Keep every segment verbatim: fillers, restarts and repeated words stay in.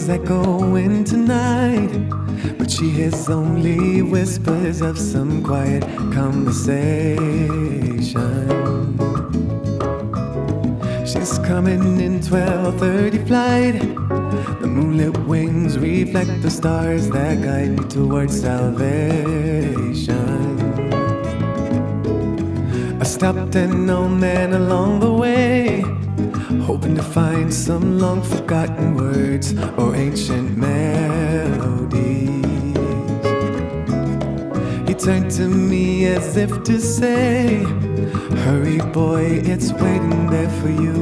stars echoing tonight, but she hears only whispers of some quiet conversation. She's coming in twelve thirty flight. The moonlit wings reflect the stars that guide me towards salvation. I stopped an old man along the way, hoping to find some long forgotten words or ancient melodies. He turned to me as if to say, hurry boy, it's waiting there for you.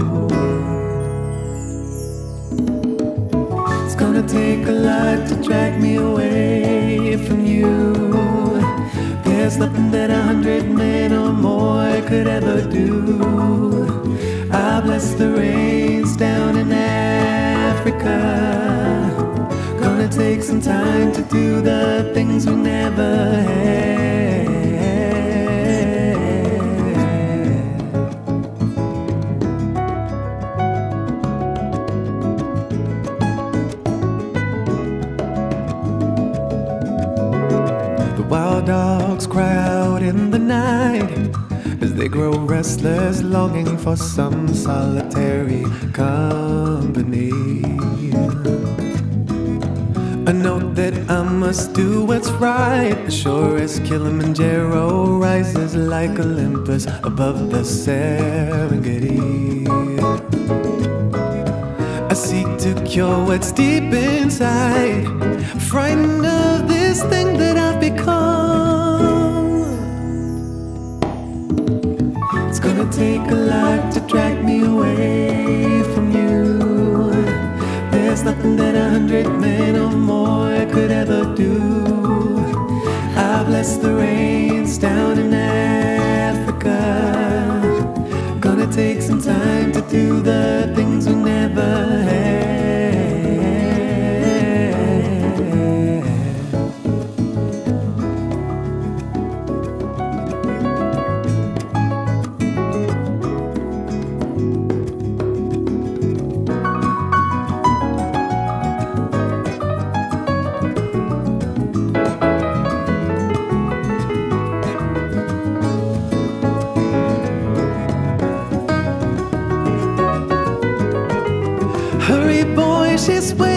It's gonna take a lot to drag me away from you. There's nothing that a hundred men or more could ever do. I bless the rains down in Africa. Gonna take some time to do the things we never had. The wild dogs cry out in the night as they grow restless, longing for some solitary company. I know that I must do what's right, as sure as Kilimanjaro rises like Olympus above the Serengeti. I seek to cure what's deep inside, frightened of this thing that I've become. It's gonna take a lot to drag me away from you. There's nothing that a hundred men or more could ever do. I bless the rains down in Africa. Gonna take some time to do the things we never had. Hurry boy, she's waiting.